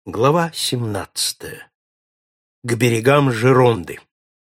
Глава 17. К берегам Жеронды.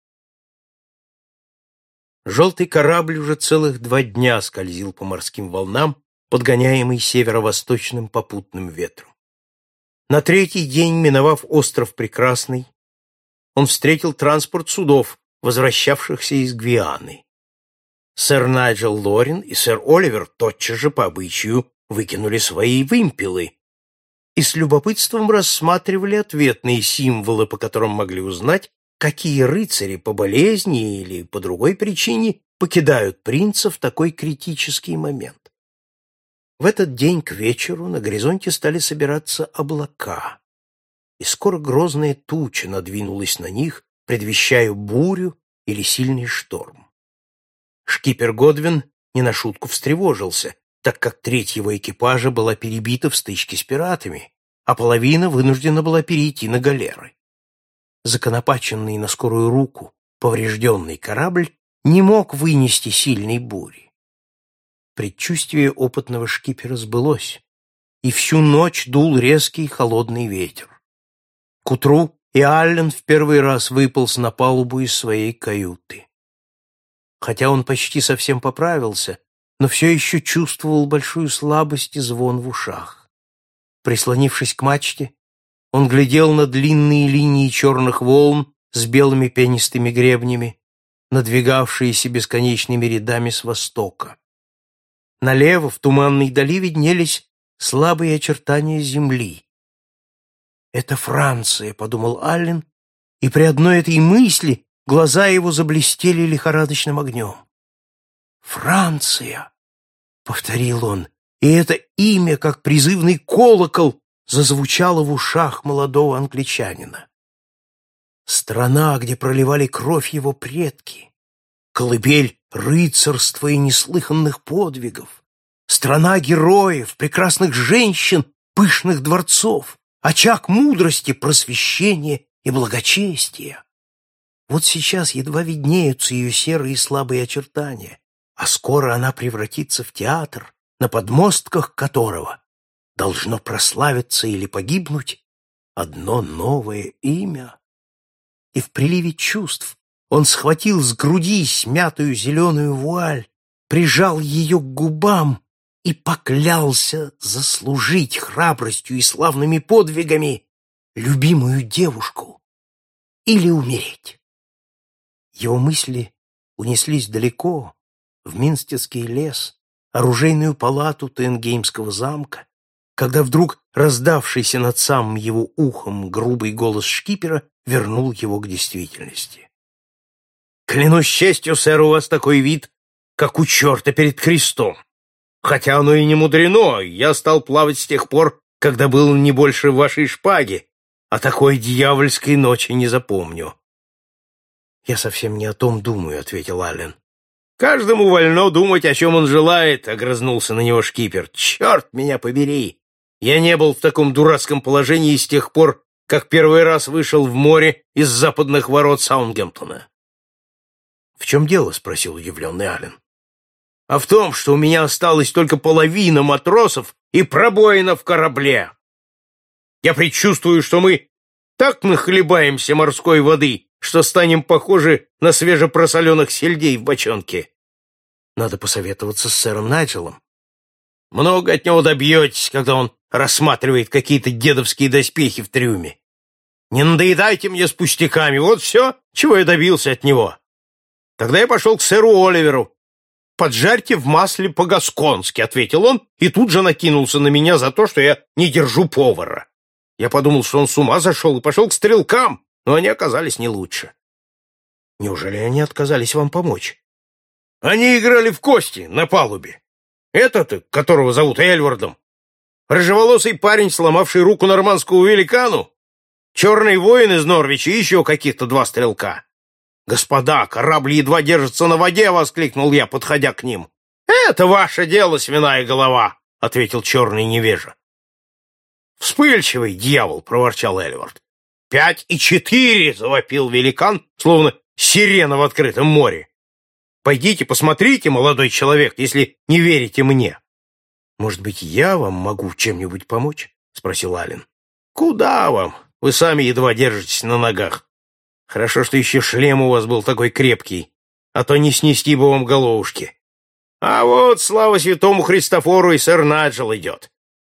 Желтый корабль уже целых 2 дня скользил по морским волнам, подгоняемый северо-восточным попутным ветром. На 3-й день, миновав остров Прекрасный, он встретил транспорт судов, возвращавшихся из Гвианы. Сэр Найджел Лорин и сэр Оливер тотчас же по обычаю выкинули свои вымпелы и с любопытством рассматривали ответные символы, по которым могли узнать, какие рыцари по болезни или по другой причине покидают принца в такой критический момент. В этот день к вечеру на горизонте стали собираться облака, и скоро грозная туча надвинулась на них, предвещая бурю или сильный шторм. Шкипер Годвин не на шутку встревожился, так как треть его экипажа была перебита в стычке с пиратами, а половина вынуждена была перейти на галеры. Законопаченный на скорую руку поврежденный корабль не мог вынести сильной бури. Предчувствие опытного шкипера сбылось, и всю ночь дул резкий холодный ветер. К утру и Аллен в первый раз выполз на палубу из своей каюты. Хотя он почти совсем поправился, но все еще чувствовал большую слабость и звон в ушах. Прислонившись к мачте, он глядел на длинные линии черных волн с белыми пенистыми гребнями, надвигавшиеся бесконечными рядами с востока. Налево, в туманной дали, виднелись слабые очертания земли. «Это Франция», — подумал Аллен, и при одной этой мысли глаза его заблестели лихорадочным огнем. «Франция!» — повторил он, и это имя, как призывный колокол, зазвучало в ушах молодого англичанина. Страна, где проливали кровь его предки, колыбель рыцарства и неслыханных подвигов, страна героев, прекрасных женщин, пышных дворцов, очаг мудрости, просвещения и благочестия. Вот сейчас едва виднеются ее серые и слабые очертания, а скоро она превратится в театр, на подмостках которого должно прославиться или погибнуть одно новое имя. И в приливе чувств он схватил с груди смятую зеленую вуаль, прижал ее к губам и поклялся заслужить храбростью и славными подвигами любимую девушку или умереть. Его мысли унеслись далеко, в Минстерский лес, оружейную палату Тенгеймского замка, когда вдруг раздавшийся над самым его ухом грубый голос шкипера вернул его к действительности. «Клянусь честью, сэр, у вас такой вид, как у черта перед крестом. Хотя оно и не мудрено, я стал плавать с тех пор, когда был не больше вашей шпаги, а такой дьявольской ночи не запомню». «Я совсем не о том думаю», — ответил Аллен. «Каждому вольно думать, о чем он желает», — огрызнулся на него шкипер. «Черт меня побери! Я не был в таком дурацком положении с тех пор, как первый раз вышел в море из западных ворот Саундгемптона». «В чем дело?» — спросил удивленный Аллен. «А в том, что у меня осталась только половина матросов и пробоина в корабле. Я предчувствую, что мы так нахлебаемся морской воды, что станем похожи на свежепросоленных сельдей в бочонке. Надо посоветоваться с сэром Найджелом. Много от него добьетесь, когда он рассматривает какие-то дедовские доспехи в трюме. Не надоедайте мне с пустяками, вот все, чего я добился от него. Тогда я пошел к сэру Оливеру. «Поджарьте в масле по-гасконски», — ответил он, и тут же накинулся на меня за то, что я не держу повара. Я подумал, что он с ума сошел, и пошел к стрелкам, но они оказались не лучше. «Неужели они отказались вам помочь?» «Они играли в кости на палубе. Этот, которого зовут Эльвардом, рыжеволосый парень, сломавший руку нормандскому великану, черный воин из Норвича и еще каких-то 2 стрелка. «Господа, корабль едва держится на воде!» — воскликнул я, подходя к ним. «Это ваше дело, свиная голова!» — ответил черный невежа. «Вспыльчивый дьявол!» — проворчал Эльвард. 5 и 4! — завопил великан, словно сирена в открытом море. «Пойдите посмотрите, молодой человек, если не верите мне». «Может быть, я вам могу чем-нибудь помочь?» — спросил Аллен. Куда вам? Вы сами едва держитесь на ногах. Хорошо, что еще шлем у вас был такой крепкий, а то не снести бы вам головушки. А вот, слава святому Христофору, и сэр Найджел идет.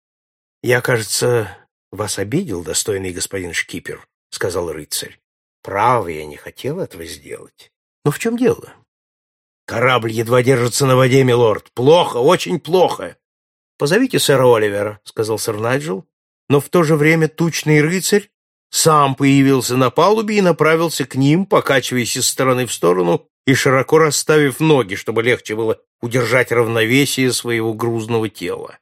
— Я, кажется, вас обидел, достойный господин шкипер, — сказал рыцарь. — Право, я не хотел этого сделать. Но в чем дело? — Корабль едва держится на воде, милорд. Плохо, очень плохо. — Позовите сэра Оливера, — сказал сэр Найджел, но в то же время тучный рыцарь сам появился на палубе и направился к ним, покачиваясь из стороны в сторону и широко расставив ноги, чтобы легче было удержать равновесие своего грузного тела.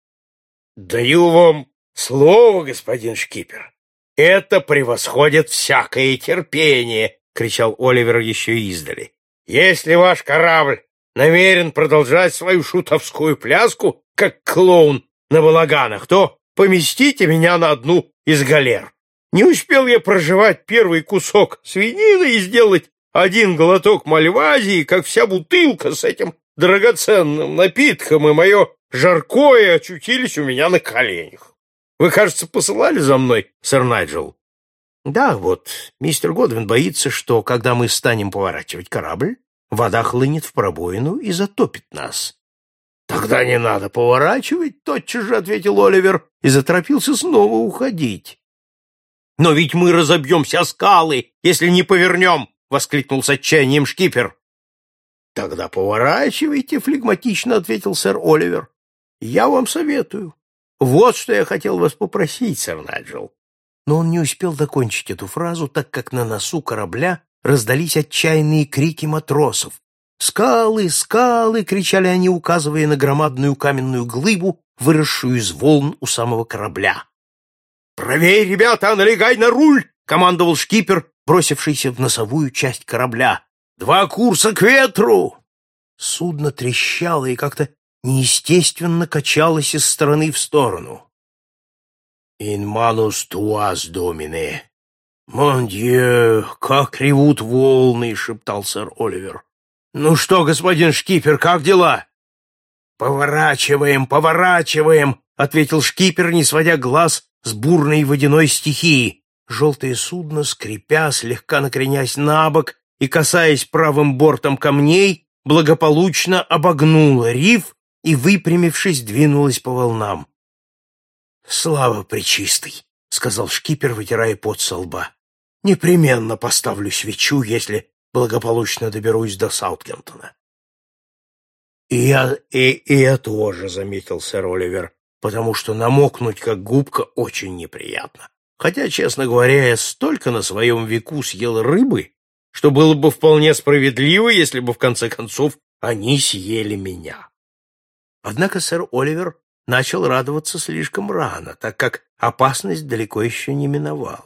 — Даю вам слово, господин шкипер. Это превосходит всякое терпение, — кричал Оливер еще издали. — Если ваш корабль намерен продолжать свою шутовскую пляску, как клоун на балаганах, то поместите меня на одну из галер. Не успел я прожевать первый кусок свинины и сделать один глоток мальвазии, как вся бутылка с этим драгоценным напитком и мое жаркое очутились у меня на коленях. Вы, кажется, посылали за мной, сэр Найджел? Да, вот, мистер Годвин боится, что, когда мы станем поворачивать корабль, вода хлынет в пробоину и затопит нас. Тогда не надо поворачивать, тотчас же ответил Оливер и заторопился снова уходить. Но ведь мы разобьемся о скалы, если не повернем, воскликнул с отчаянием шкипер. Тогда поворачивайте, флегматично ответил сэр Оливер. Я вам советую. Вот что я хотел вас попросить, сэр Найджел. Но он не успел докончить эту фразу, так как на носу корабля раздались отчаянные крики матросов. «Скалы! Скалы!» — кричали они, указывая на громадную каменную глыбу, выросшую из волн у самого корабля. «Правей, ребята, налегай на руль!» — командовал шкипер, бросившийся в носовую часть корабля. «2 курса к ветру!» Судно трещало и как-то неестественно качалось из стороны в сторону. «In manus tuas, domine! Mon Dieu, как ревут волны!» — шептал сэр Оливер. «Ну что, господин шкипер, как дела?» «Поворачиваем, поворачиваем!» — ответил шкипер, не сводя глаз с бурной водяной стихии. Желтое судно, скрипя, слегка накренясь на бок и касаясь правым бортом камней, благополучно обогнуло риф и, выпрямившись, двинулось по волнам. «Слава пречистой!» — сказал шкипер, вытирая пот со лба. «Непременно поставлю свечу, если благополучно доберусь до Саутгемптона». «И я тоже», — заметил сэр Оливер, «потому что намокнуть, как губка, очень неприятно. Хотя, честно говоря, я столько на своем веку съел рыбы, что было бы вполне справедливо, если бы, в конце концов, они съели меня». Однако сэр Оливер начал радоваться слишком рано, так как опасность далеко еще не миновала.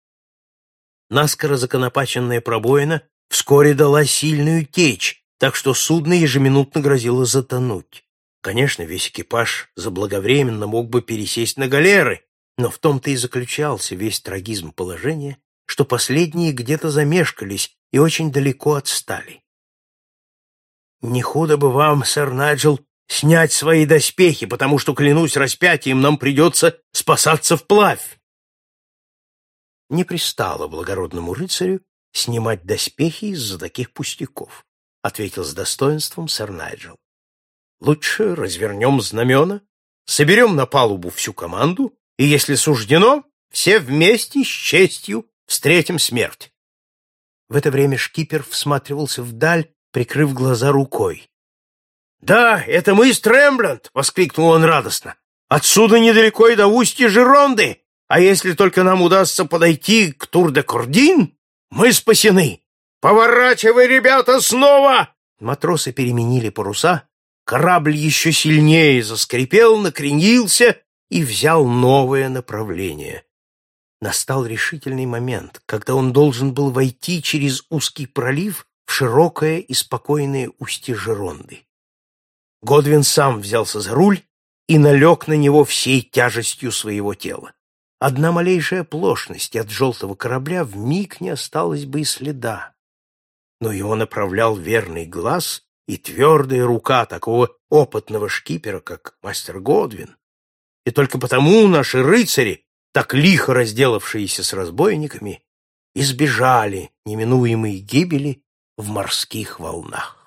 Наскоро законопаченная пробоина вскоре дала сильную течь, так что судно ежеминутно грозило затонуть. Конечно, весь экипаж заблаговременно мог бы пересесть на галеры, но в том-то и заключался весь трагизм положения, что последние где-то замешкались и очень далеко отстали. «Не худо бы вам, сэр Найджел, снять свои доспехи, потому что, клянусь распятием, нам придется спасаться вплавь». Не пристало благородному рыцарю снимать доспехи из-за таких пустяков, ответил с достоинством сэр Найджел. Лучше развернем знамена, соберем на палубу всю команду, и, если суждено, все вместе с честью встретим смерть. В это время шкипер всматривался вдаль, прикрыв глаза рукой. «Да, это мы, Стрембленд!» — воскликнул он радостно. «Отсюда недалеко и до устья Жеронды, а если только нам удастся подойти к Тур-де-Кордин, мы спасены! Поворачивай, ребята, снова!» Матросы переменили паруса, корабль еще сильнее заскрипел, накренился и взял новое направление. Настал решительный момент, когда он должен был войти через узкий пролив в широкое и спокойное устье Жеронды. Годвин сам взялся за руль и налег на него всей тяжестью своего тела. Одна малейшая оплошность, и от желтого корабля вмиг не осталось бы и следа. Но его направлял верный глаз и твердая рука такого опытного шкипера, как мастер Годвин. И только потому наши рыцари так лихо разделавшиеся с разбойниками, избежали неминуемой гибели в морских волнах.